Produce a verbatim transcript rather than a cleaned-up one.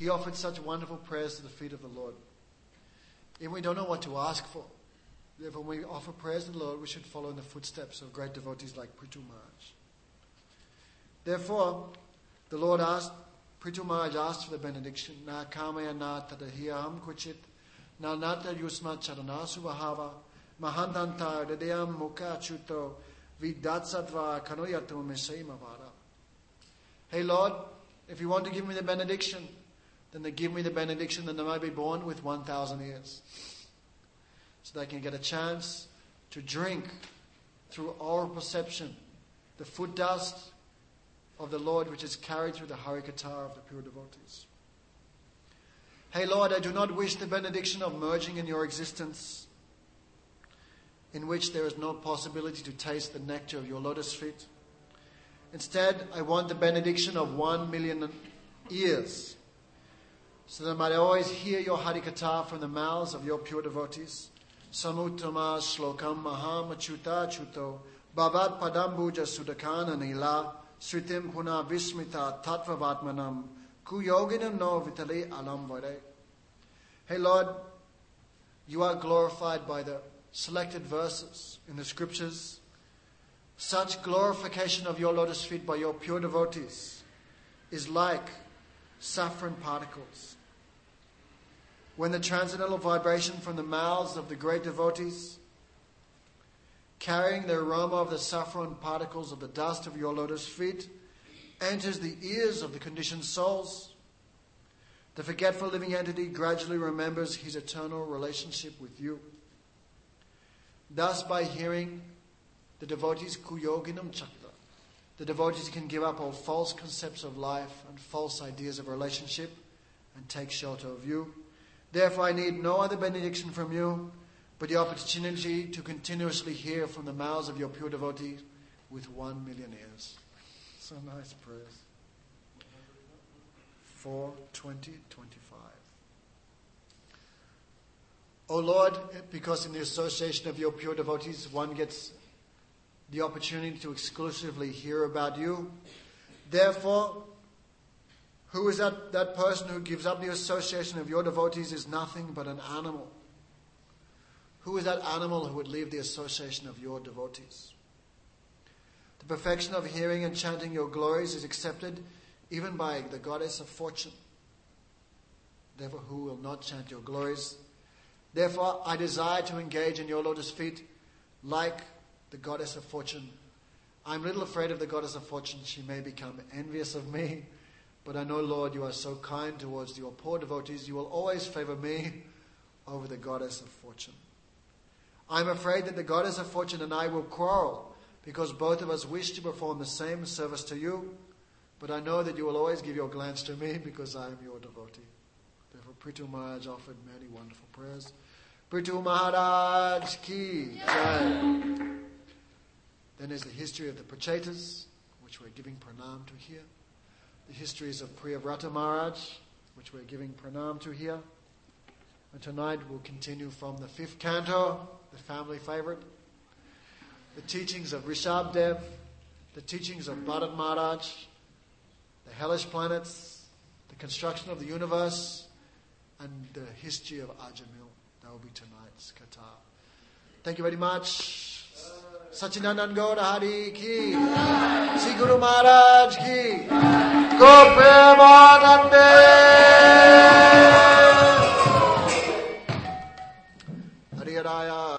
He offered such wonderful prayers to the feet of the Lord. And we don't know what to ask for. Therefore, when we offer prayers to the Lord, we should follow in the footsteps of great devotees like Prithu Maharaj. Therefore, the Lord asked, Prithu Maharaj asked for the benediction. Na kamaya na tadahiyam kuchit, na nata yusma charanasu vahava, mahantanta dadayam mukha chuto, vidatsatva kanoyatum mesaimavara. Hey Lord, if you want to give me the benediction, then they give me the benediction that I may be born with one thousand years. So that I can get a chance to drink through oral perception the foot dust of the Lord which is carried through the Harikatha of the pure devotees. Hey Lord, I do not wish the benediction of merging in your existence, in which there is no possibility to taste the nectar of your lotus feet. Instead, I want the benediction of one million ears, so that I might always hear your Harikatha from the mouths of your pure devotees. Samuttama Shlokam Maham Achuta Chuto Bhavat Padambuja Sudakana Nila Sritim Puna Vismita Tattvavatmanam Kuyoginam No Vitali Alam Vare. Hey Lord, you are glorified by the selected verses in the scriptures. Such glorification of your lotus feet by your pure devotees is like saffron particles. When the transcendental vibration from the mouths of the great devotees, carrying the aroma of the saffron particles of the dust of your lotus feet, enters the ears of the conditioned souls, the forgetful living entity gradually remembers his eternal relationship with you. Thus, by hearing the devotees kuyoginam chakta, the devotees can give up all false concepts of life and false ideas of relationship and take shelter of you. Therefore, I need no other benediction from you, but the opportunity to continuously hear from the mouths of your pure devotees with one million ears. So nice prayers. four twenty twenty-five. O Lord, because in the association of your pure devotees, one gets the opportunity to exclusively hear about you. Therefore, who is that, that person who gives up the association of your devotees is nothing but an animal. Who is that animal who would leave the association of your devotees? The perfection of hearing and chanting your glories is accepted even by the goddess of fortune. Therefore, who will not chant your glories? Therefore, I desire to engage in your lotus feet like the goddess of fortune. I'm little afraid of the goddess of fortune. She may become envious of me. But I know, Lord, you are so kind towards your poor devotees. You will always favor me over the goddess of fortune. I'm afraid that the goddess of fortune and I will quarrel because both of us wish to perform the same service to you. But I know that you will always give your glance to me because I am your devotee. Therefore, Prithu Maharaj offered many wonderful prayers. Prithu Maharaj ki jai. Then is the history of the Prachetas, which we're giving pranam to here. The histories of Priyavrata Maharaj, which we're giving pranam to here. And tonight we'll continue from the fifth canto, the family favorite. The teachings of Rishabdev, the teachings of Bharat Maharaj, the hellish planets, the construction of the universe, and the history of Ajamil. That will be tonight's katha. Thank you very much. Sachinandan Gaura Hari ki, Sri Guru Maharaj ki, Gopremanande. Hari Raya.